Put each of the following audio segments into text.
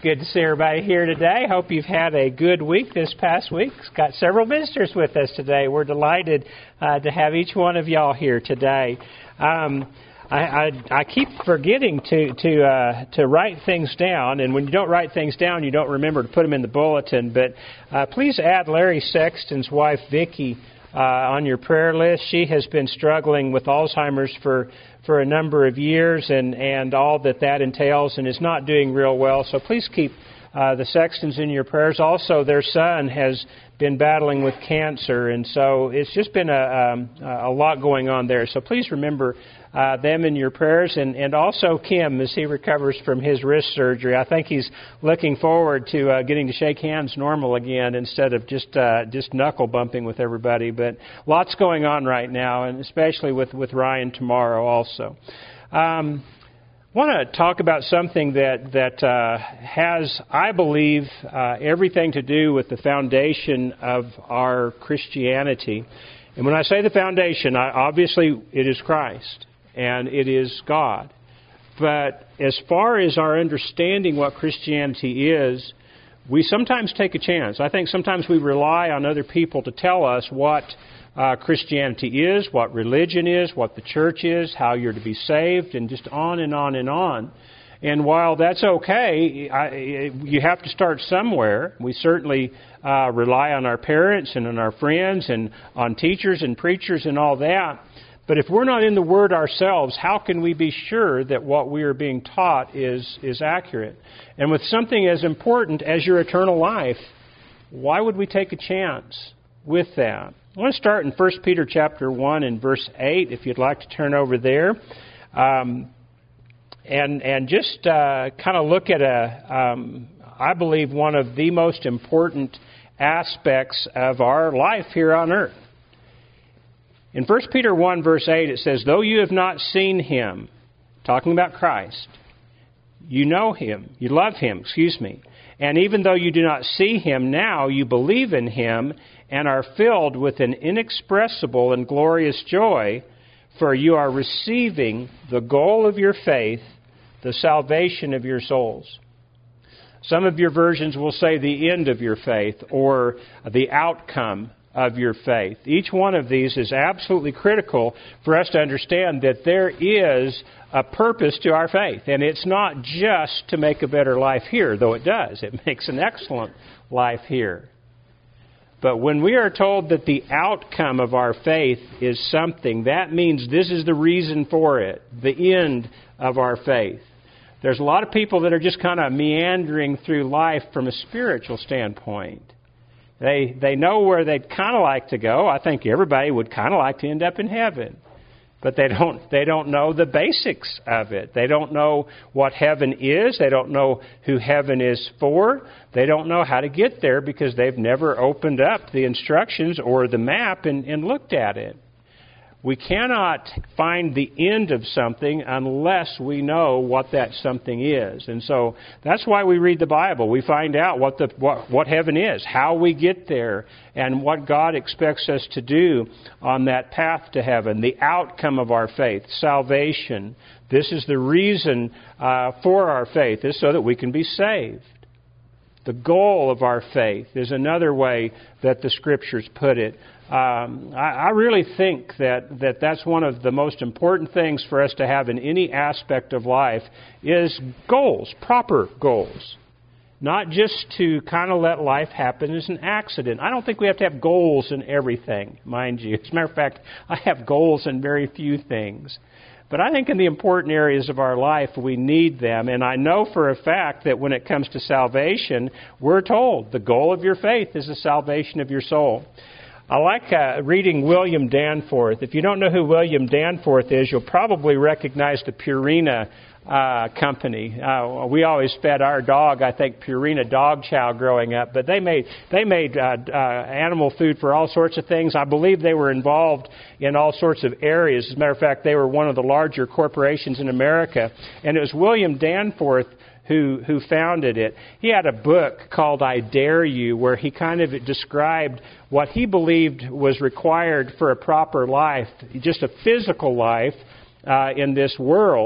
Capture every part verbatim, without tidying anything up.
good to see everybody here today. Hope you've had a good week this past week. Got several visitors with us today. We're delighted uh, to have each one of y'all here today. Um, I, I, I keep forgetting to to uh, to write things down, and when you don't write things down, you don't remember to put them in the bulletin. But uh, please add Larry Sexton's wife, Vicki, uh, on your prayer list. She has been struggling with Alzheimer's for for a number of years, and, and all that that entails, and is not doing real well. So please keep uh, the Sextons in your prayers. Also, their son has been battling with cancer, and so it's just been a, um, a lot going on there. So please remember uh, them in your prayers, and, and also Kim as he recovers from his wrist surgery. I think he's looking forward to uh, getting to shake hands normal again instead of just uh, just knuckle bumping with everybody. But lots going on right now, and especially with, with Ryan tomorrow also. Um, I want to talk about something that that uh, has, I believe, uh, everything to do with the foundation of our Christianity. And when I say the foundation, I, obviously it is Christ and it is God. But as far as our understanding what Christianity is, we sometimes take a chance. I think sometimes we rely on other people to tell us what Uh, Christianity is, what religion is, what the church is, how you're to be saved, and just on and on and on. And while that's okay, I, you have to start somewhere. We certainly uh, rely on our parents and on our friends and on teachers and preachers and all that. But if we're not in the Word ourselves, how can we be sure that what we are being taught is, is accurate? And with something as important as your eternal life, why would we take a chance with that? I want to start in First Peter chapter one and verse eight, if you'd like to turn over there, um, and and just uh, kind of look at a, um, I believe, one of the most important aspects of our life here on earth. In First Peter one verse eight, it says, "Though you have not seen Him," talking about Christ, "you know Him, you love Him, excuse me, and even though you do not see Him now, you believe in Him and are filled with an inexpressible and glorious joy, for you are receiving the goal of your faith, the salvation of your souls." Some of your versions will say the end of your faith or the outcome of your faith. Each one of these is absolutely critical for us to understand that there is a purpose to our faith. And it's not just to make a better life here, though it does. It makes an excellent life here. But when we are told that the outcome of our faith is something, that means this is the reason for it, the end of our faith. There's a lot of people that are just kind of meandering through life from a spiritual standpoint. They they know where they'd kind of like to go. I think everybody would kind of like to end up in heaven. But they don't they don't know the basics of it. They don't know what heaven is. They don't know who heaven is for. They don't know how to get there because they've never opened up the instructions or the map and, and looked at it. We cannot find the end of something unless we know what that something is. And so that's why we read the Bible. We find out what the what, what heaven is, how we get there, and what God expects us to do on that path to heaven, the outcome of our faith, salvation. This is the reason uh, for our faith, is so that we can be saved. The goal of our faith is another way that the Scriptures put it. Um, I, I really think that, that that's one of the most important things for us to have in any aspect of life is goals, proper goals. Not just to kind of let life happen as an accident. I don't think we have to have goals in everything, mind you. As a matter of fact, I have goals in very few things. But I think in the important areas of our life, we need them. And I know for a fact that when it comes to salvation, we're told the goal of your faith is the salvation of your soul. I like uh, reading William Danforth. If you don't know who William Danforth is, you'll probably recognize the Purina uh, company. Uh, we always fed our dog, I think, Purina dog chow growing up. But they made they made uh, uh, animal food for all sorts of things. I believe they were involved in all sorts of areas. As a matter of fact, they were one of the larger corporations in America. And it was William Danforth who who founded it. He had a book called I Dare You, where he kind of described what he believed was required for a proper life, just a physical life uh, in this world.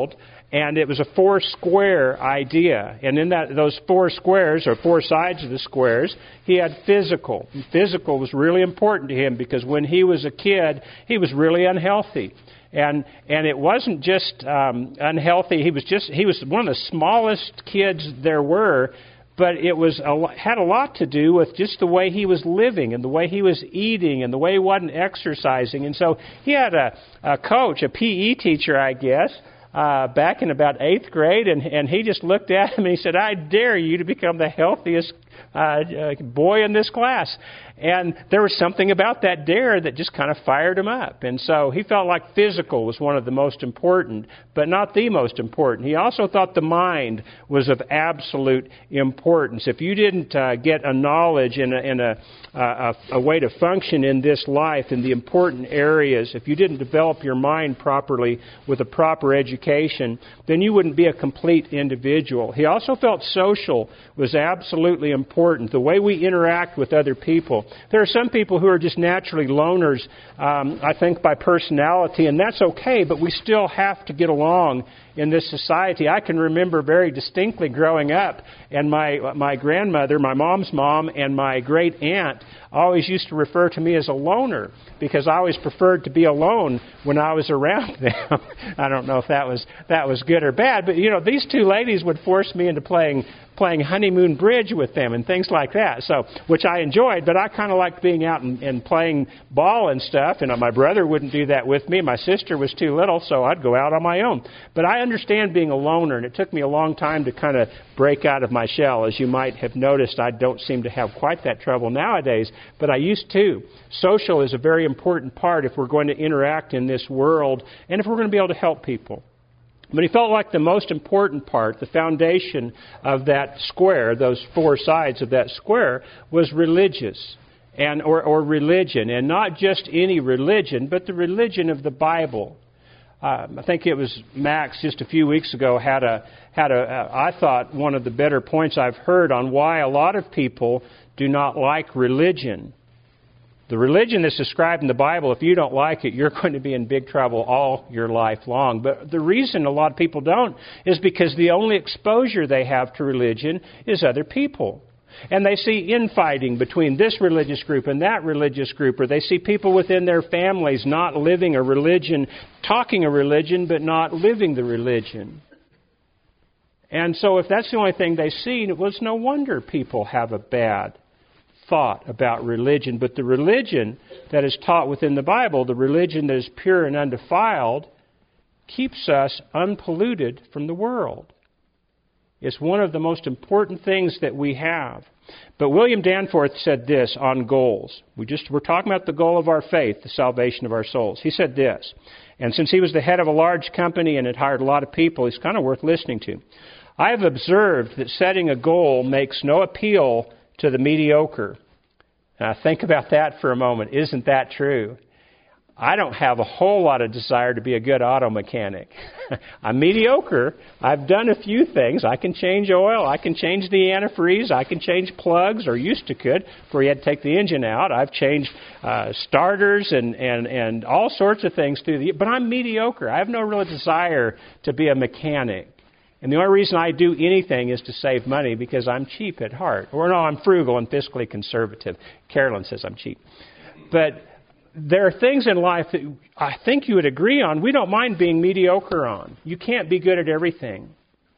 And it was a four square idea. And in that those four squares, or four sides of the squares, he had physical. And physical was really important to him because when he was a kid, he was really unhealthy. And and it wasn't just um, unhealthy. He was just he was one of the smallest kids there were, but it was a, had a lot to do with just the way he was living and the way he was eating and the way he wasn't exercising. And so he had a, a coach, a P E teacher, I guess, uh, back in about eighth grade, and and he just looked at him and he said, "I dare you to become the healthiest uh, uh, boy in this class." And there was something about that dare that just kind of fired him up. And so he felt like physical was one of the most important, but not the most important. He also thought the mind was of absolute importance. If you didn't uh, get a knowledge and a, and a, a, a way to function in this life in the important areas, if you didn't develop your mind properly with a proper education, then you wouldn't be a complete individual. He also felt social was absolutely important. The way we interact with other people. There are some people who are just naturally loners, um, I think, by personality, and that's okay, but we still have to get along in this society. I can remember very distinctly growing up, and my my grandmother, my mom's mom, and my great aunt always used to refer to me as a loner because I always preferred to be alone when I was around them. I don't know if that was that was good or bad, but you know, these two ladies would force me into playing playing honeymoon bridge with them and things like that. So, which I enjoyed, but I kind of liked being out and, and playing ball and stuff. And my brother wouldn't do that with me. My sister was too little, so I'd go out on my own. But I understand being a loner, and it took me a long time to kind of break out of my shell. As you might have noticed, I don't seem to have quite that trouble nowadays, but I used to. Social is a very important part if we're going to interact in this world and if we're going to be able to help people. But he felt like the most important part, the foundation of that square, those four sides of that square, was religious and or, or religion. And not just any religion, but the religion of the Bible. Um, I think it was Max just a few weeks ago had a had a, a I thought one of the better points I've heard on why a lot of people do not like religion. The religion that's described in the Bible, if you don't like it, you're going to be in big trouble all your life long. But the reason a lot of people don't is because the only exposure they have to religion is other people. And they see infighting between this religious group and that religious group, or they see people within their families not living a religion, talking a religion, but not living the religion. And so if that's the only thing they see, it was no wonder people have a bad thought about religion. But the religion that is taught within the Bible, the religion that is pure and undefiled, keeps us unpolluted from the world. It's one of the most important things that we have. But William Danforth said this on goals. We just we're talking about the goal of our faith, the salvation of our souls. He said this, and since he was the head of a large company and had hired a lot of people, he's kind of worth listening to. I have observed that setting a goal makes no appeal to the mediocre. Now, think about that for a moment. Isn't that true? I don't have a whole lot of desire to be a good auto mechanic. I'm mediocre. I've done a few things. I can change oil. I can change the antifreeze. I can change plugs, or used to could, before you had to take the engine out. I've changed uh, starters and, and, and all sorts of things through the. But I'm mediocre. I have no real desire to be a mechanic. And the only reason I do anything is to save money because I'm cheap at heart. Or no, I'm frugal and fiscally conservative. Carolyn says I'm cheap. But there are things in life that I think you would agree on. We don't mind being mediocre on. You can't be good at everything.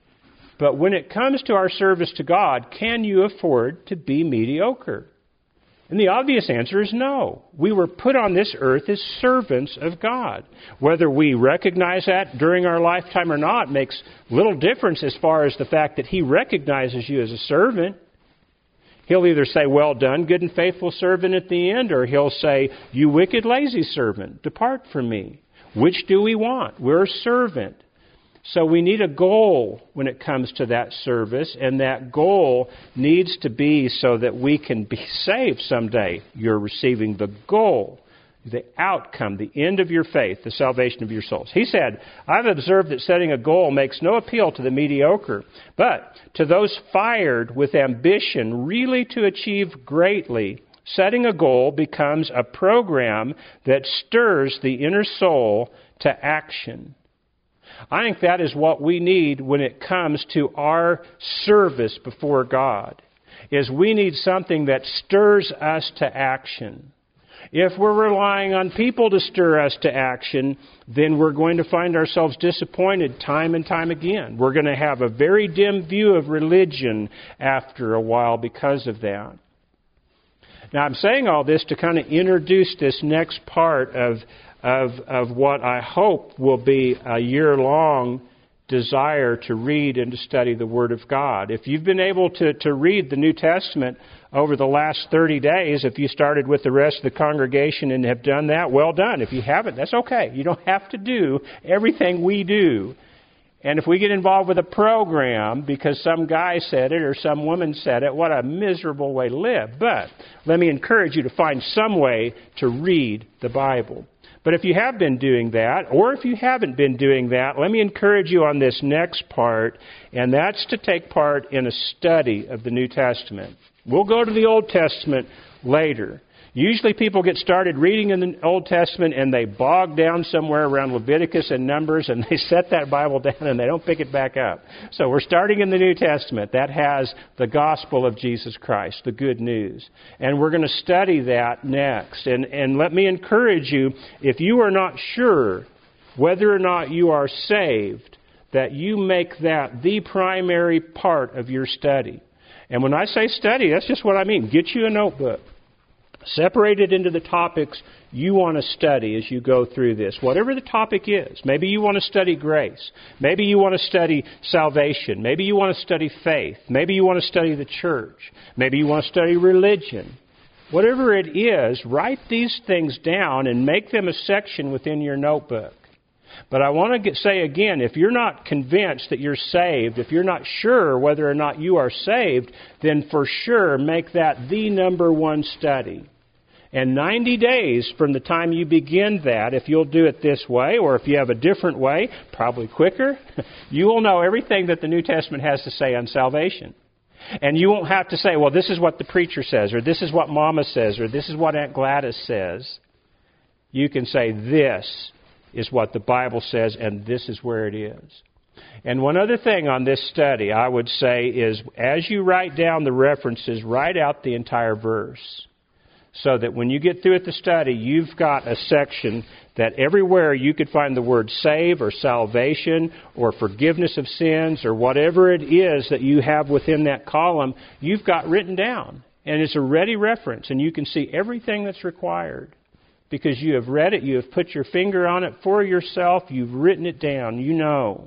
But when it comes to our service to God, can you afford to be mediocre? And the obvious answer is no. We were put on this earth as servants of God. Whether we recognize that during our lifetime or not makes little difference as far as the fact that He recognizes you as a servant. He'll either say, well done, good and faithful servant at the end, or He'll say, you wicked, lazy servant, depart from me. Which do we want? We're a servant. So we need a goal when it comes to that service, and that goal needs to be so that we can be saved someday. You're receiving the goal, the outcome, the end of your faith, the salvation of your souls. He said, I've observed that setting a goal makes no appeal to the mediocre, but to those fired with ambition really to achieve greatly, setting a goal becomes a program that stirs the inner soul to action. I think that is what we need when it comes to our service before God, is we need something that stirs us to action. If we're relying on people to stir us to action, then we're going to find ourselves disappointed time and time again. We're going to have a very dim view of religion after a while because of that. Now, I'm saying all this to kind of introduce this next part of, of, of what I hope will be a year-long desire to read and to study the Word of God. If you've been able to, to read the New Testament over the last thirty days, if you started with the rest of the congregation and have done that, well done. If you haven't, that's okay. You don't have to do everything we do. And if we get involved with a program because some guy said it or some woman said it, what a miserable way to live. But let me encourage you to find some way to read the Bible. But if you have been doing that, or if you haven't been doing that, let me encourage you on this next part, and that's to take part in a study of the New Testament. We'll go to the Old Testament later. Usually people get started reading in the Old Testament and they bog down somewhere around Leviticus and Numbers and they set that Bible down and they don't pick it back up. So we're starting in the New Testament. That has the gospel of Jesus Christ, the good news. And we're going to study that next. And, and let me encourage you, if you are not sure whether or not you are saved, that you make that the primary part of your study. And when I say study, that's just what I mean. Get you a notebook. Separate it into the topics you want to study as you go through this. Whatever the topic is. Maybe you want to study grace. Maybe you want to study salvation. Maybe you want to study faith. Maybe you want to study the church. Maybe you want to study religion. Whatever it is, write these things down and make them a section within your notebook. But I want to get, say again, if you're not convinced that you're saved, if you're not sure whether or not you are saved, then for sure make that the number one study. And ninety days from the time you begin that, if you'll do it this way, or if you have a different way, probably quicker, you will know everything that the New Testament has to say on salvation. And you won't have to say, well, this is what the preacher says, or this is what Mama says, or this is what Aunt Gladys says. You can say, this is what the Bible says, and this is where it is. And one other thing on this study I would say is, as you write down the references, write out the entire verse. So that when you get through with the study, you've got a section that everywhere you could find the word save or salvation or forgiveness of sins or whatever it is that you have within that column, you've got written down. And it's a ready reference, and you can see everything that's required. Because you have read it, you have put your finger on it for yourself, you've written it down, you know.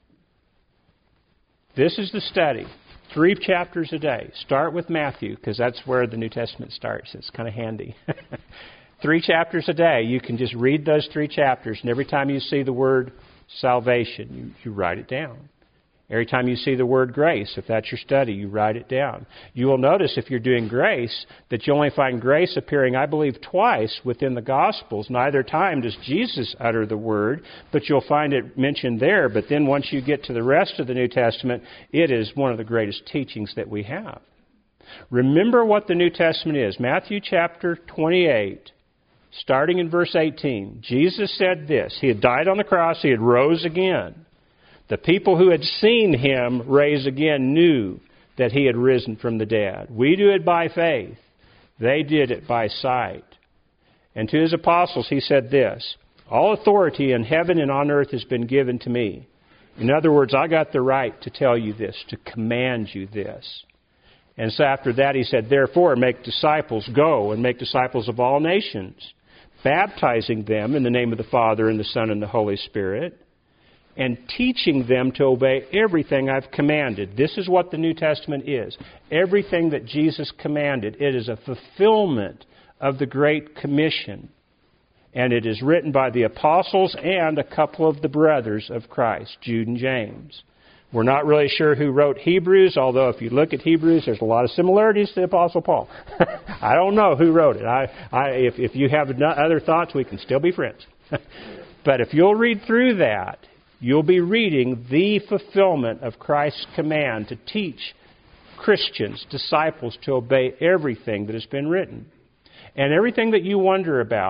This is the study. Three chapters a day. Start with Matthew, because that's where the New Testament starts. It's kind of handy. Three chapters a day. You can just read those three chapters, and every time you see the word salvation, you, you write it down. Every time you see the word grace, if that's your study, you write it down. You will notice if you're doing grace that you only find grace appearing, I believe, twice within the Gospels. Neither time does Jesus utter the word, but you'll find it mentioned there. But then once you get to the rest of the New Testament, it is one of the greatest teachings that we have. Remember what the New Testament is. Matthew chapter twenty-eight, starting in verse eighteen. Jesus said this. He had died on the cross. He had rose again. The people who had seen him rise again knew that he had risen from the dead. We do it by faith. They did it by sight. And to his apostles he said this, all authority in heaven and on earth has been given to me. In other words, I got the right to tell you this, to command you this. And so after that he said, therefore make disciples, go and make disciples of all nations, baptizing them in the name of the Father and the Son and the Holy Spirit, and teaching them to obey everything I've commanded. This is what the New Testament is. Everything that Jesus commanded. It is a fulfillment of the Great Commission. And it is written by the apostles and a couple of the brothers of Christ, Jude and James. We're not really sure who wrote Hebrews, although if you look at Hebrews, there's a lot of similarities to the Apostle Paul. I don't know who wrote it. I, I, if, if you have other thoughts, we can still be friends. But if you'll read through that, you'll be reading the fulfillment of Christ's command to teach Christians, disciples, to obey everything that has been written. And everything that you wonder about.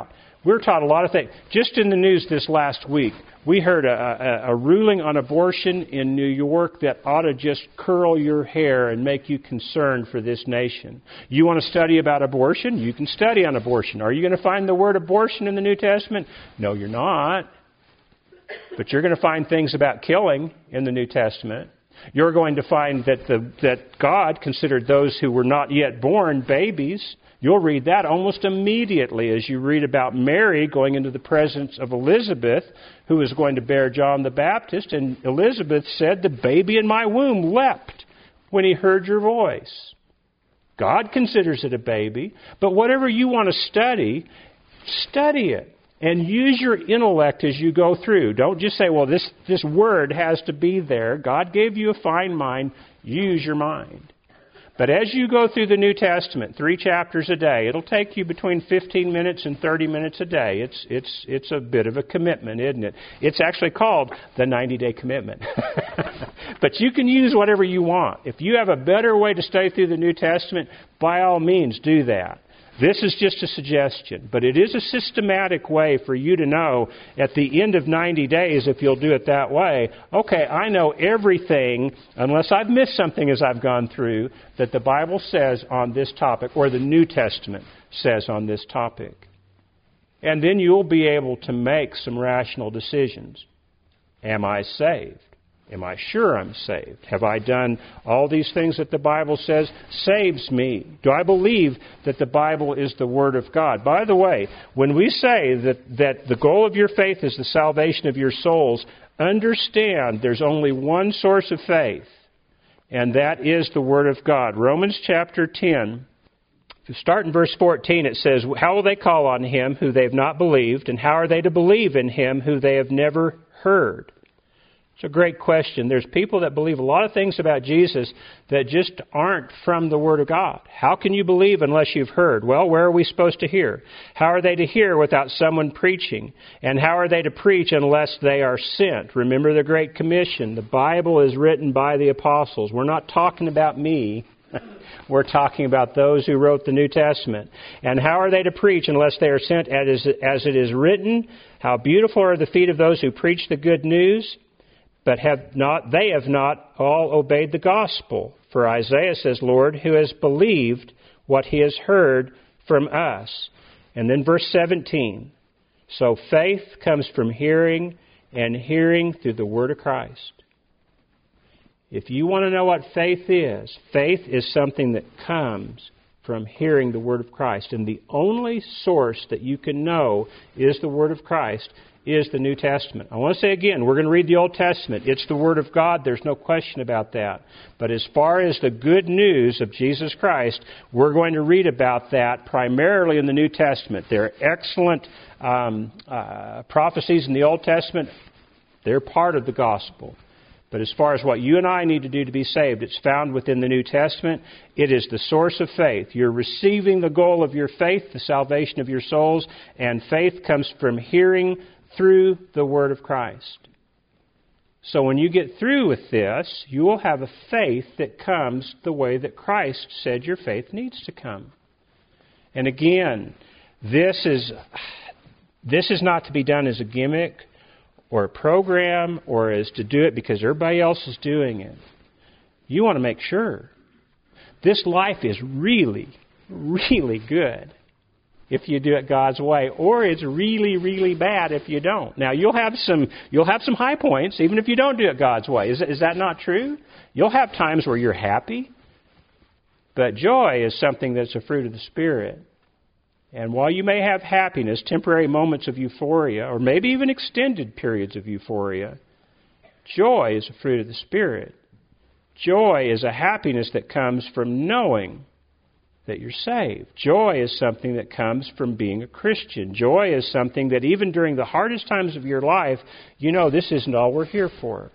We're taught a lot of things. Just in the news this last week, we heard a, a, a ruling on abortion in New York that ought to just curl your hair and make you concerned for this nation. You want to study about abortion? You can study on abortion. Are you going to find the word abortion in the New Testament? No, you're not. But you're going to find things about killing in the New Testament. You're going to find that the, that God considered those who were not yet born babies. You'll read that almost immediately as you read about Mary going into the presence of Elizabeth, who was going to bear John the Baptist. And Elizabeth said, "The baby in my womb leapt when he heard your voice." God considers it a baby. But whatever you want to study, study it. And use your intellect as you go through. Don't just say, well, this, this word has to be there. God gave you a fine mind. Use your mind. But as you go through the New Testament, three chapters a day, it'll take you between fifteen minutes and thirty minutes a day. It's it's it's a bit of a commitment, isn't it? It's actually called the ninety-day commitment. But you can use whatever you want. If you have a better way to study through the New Testament, by all means, do that. This is just a suggestion, but it is a systematic way for you to know at the end of ninety days, if you'll do it that way, okay, I know everything, unless I've missed something as I've gone through, that the Bible says on this topic, or the New Testament says on this topic. And then you'll be able to make some rational decisions. Am I saved? Am I sure I'm saved? Have I done all these things that the Bible says saves me? Do I believe that the Bible is the Word of God? By the way, when we say that, that the goal of your faith is the salvation of your souls, understand there's only one source of faith, and that is the Word of God. Romans chapter ten, if you start in verse fourteen, it says, "How will they call on Him who they have not believed, and how are they to believe in Him who they have never heard?" It's a great question. There's people that believe a lot of things about Jesus that just aren't from the Word of God. How can you believe unless you've heard? Well, where are we supposed to hear? How are they to hear without someone preaching? And how are they to preach unless they are sent? Remember the Great Commission. The Bible is written by the apostles. We're not talking about me. We're talking about those who wrote the New Testament. And how are they to preach unless they are sent? As it is written, how beautiful are the feet of those who preach the good news. But have not they have not all obeyed the gospel. For Isaiah says, "Lord, who has believed what he has heard from us?" And then verse seventeen. So faith comes from hearing, and hearing through the word of Christ. If you want to know what faith is, faith is something that comes from hearing the word of Christ. And the only source that you can know is the word of Christ is the New Testament. I want to say again, we're going to read the Old Testament. It's the Word of God. There's no question about that. But as far as the good news of Jesus Christ, we're going to read about that primarily in the New Testament. There are excellent um, uh, prophecies in the Old Testament. They're part of the gospel. But as far as what you and I need to do to be saved, it's found within the New Testament. It is the source of faith. You're receiving the goal of your faith, the salvation of your souls, and faith comes from hearing through the Word of Christ. So when you get through with this, you will have a faith that comes the way that Christ said your faith needs to come. And again, this is this is not to be done as a gimmick or a program or as to do it because everybody else is doing it. You want to make sure. This life is really, really good if you do it God's way, or it's really, really bad if you don't. Now, you'll have some you'll have some high points, even if you don't do it God's way. Is, is that not true? You'll have times where you're happy, but joy is something that's a fruit of the Spirit. And while you may have happiness, temporary moments of euphoria, or maybe even extended periods of euphoria, joy is a fruit of the Spirit. Joy is a happiness that comes from knowing that you're saved. Joy is something that comes from being a Christian. Joy is something that even during the hardest times of your life, you know this isn't all we're here for.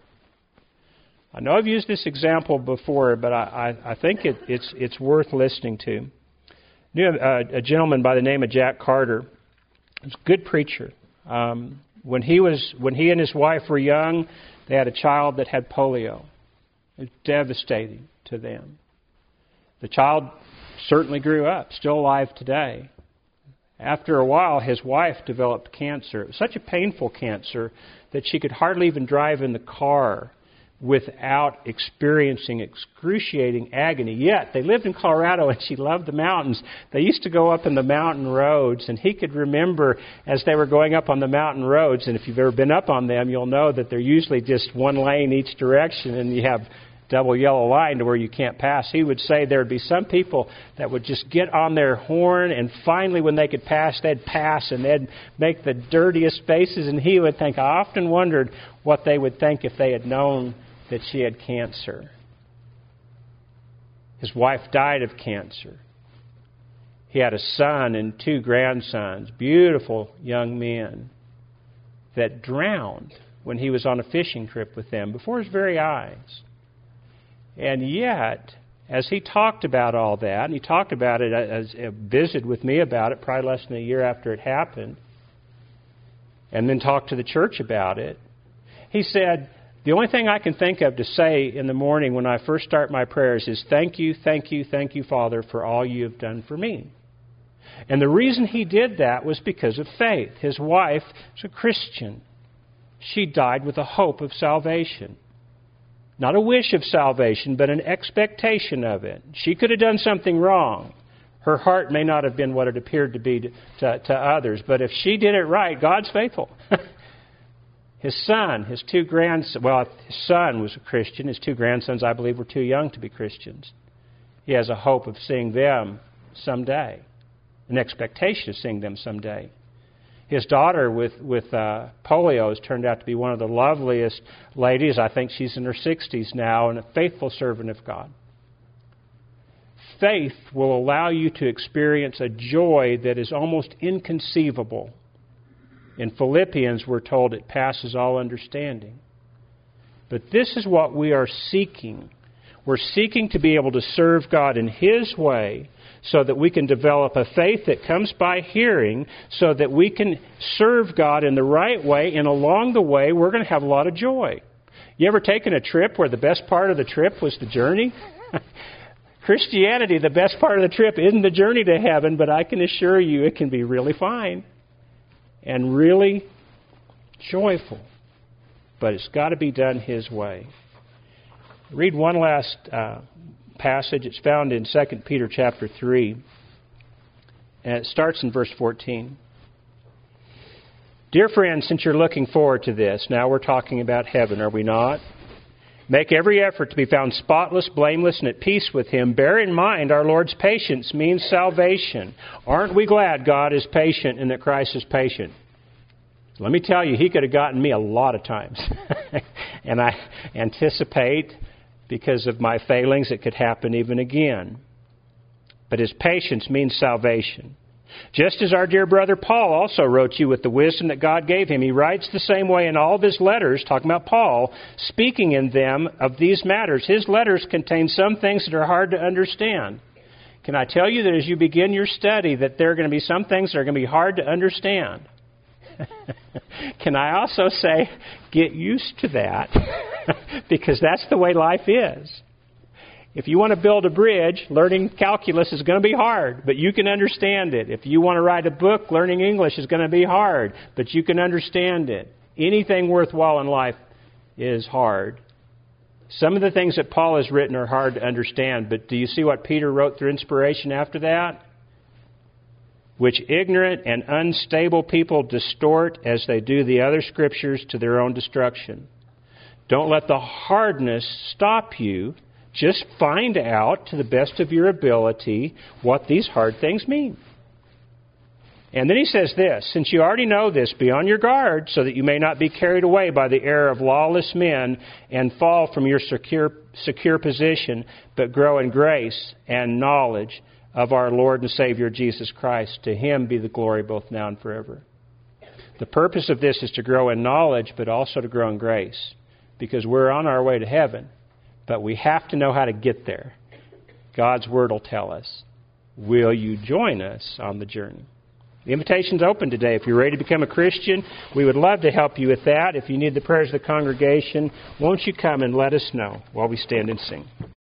I know I've used this example before, but I, I, I think it, it's it's worth listening to. I knew a, a gentleman by the name of Jack Carter. He was a good preacher. Um, when he was when he and his wife were young, they had a child that had polio. It was devastating to them. The child certainly grew up, still alive today. After a while, his wife developed cancer. It was such a painful cancer that she could hardly even drive in the car without experiencing excruciating agony. Yet, they lived in Colorado and she loved the mountains. They used to go up in the mountain roads, and he could remember as they were going up on the mountain roads, and if you've ever been up on them, you'll know that they're usually just one lane each direction, and you have double yellow line to where you can't pass. He would say there would be some people that would just get on their horn, and finally when they could pass, they'd pass, and they'd make the dirtiest faces, and he would think, I often wondered what they would think if they had known that she had cancer. His wife died of cancer. He had a son and two grandsons, beautiful young men, that drowned when he was on a fishing trip with them before his very eyes. And yet, as he talked about all that, and he talked about it, as, as visited with me about it probably less than a year after it happened, and then talked to the church about it, he said, the only thing I can think of to say in the morning when I first start my prayers is, thank you, thank you, thank you, Father, for all you have done for me. And the reason he did that was because of faith. His wife was a Christian. She died with a hope of salvation. Not a wish of salvation, but an expectation of it. She could have done something wrong. Her heart may not have been what it appeared to be to, to, to others, but if she did it right, God's faithful. His son, his two grandsons, well, his son was a Christian. His two grandsons, I believe, were too young to be Christians. He has a hope of seeing them someday, an expectation of seeing them someday. His daughter with, with uh, polio has turned out to be one of the loveliest ladies. I think she's in her sixties now and a faithful servant of God. Faith will allow you to experience a joy that is almost inconceivable. In Philippians, we're told it passes all understanding. But this is what we are seeking. We're seeking to be able to serve God in His way, so that we can develop a faith that comes by hearing, so that we can serve God in the right way, and along the way, we're going to have a lot of joy. You ever taken a trip where the best part of the trip was the journey? Christianity, the best part of the trip isn't the journey to heaven, but I can assure you it can be really fine and really joyful. But it's got to be done His way. Read one last uh, passage. It's found in Second Peter chapter three, and it starts in verse fourteen. Dear friends, since you're looking forward to this, now we're talking about heaven, are we not? Make every effort to be found spotless, blameless, and at peace with Him. Bear in mind our Lord's patience means salvation. Aren't we glad God is patient and that Christ is patient? Let me tell you, He could have gotten me a lot of times. And I anticipate, because of my failings, it could happen even again. But His patience means salvation. Just as our dear brother Paul also wrote you with the wisdom that God gave him, he writes the same way in all of his letters, talking about Paul, speaking in them of these matters. His letters contain some things that are hard to understand. Can I tell you that as you begin your study that there are going to be some things that are going to be hard to understand? Can I also say, get used to that, because that's the way life is. If you want to build a bridge, learning calculus is going to be hard, but you can understand it. If you want to write a book, learning English is going to be hard, but you can understand it. Anything worthwhile in life is hard. Some of the things that Paul has written are hard to understand, but do you see what Peter wrote through inspiration after that? Which ignorant and unstable people distort as they do the other scriptures to their own destruction. Don't let the hardness stop you. Just find out, to the best of your ability, what these hard things mean. And then he says this, since you already know this, be on your guard so that you may not be carried away by the error of lawless men and fall from your secure, secure position, but grow in grace and knowledge of our Lord and Savior Jesus Christ. To Him be the glory both now and forever. The purpose of this is to grow in knowledge, but also to grow in grace, because we're on our way to heaven. But we have to know how to get there. God's Word will tell us. Will you join us on the journey? The invitation's open today. If you're ready to become a Christian, we would love to help you with that. If you need the prayers of the congregation, won't you come and let us know while we stand and sing?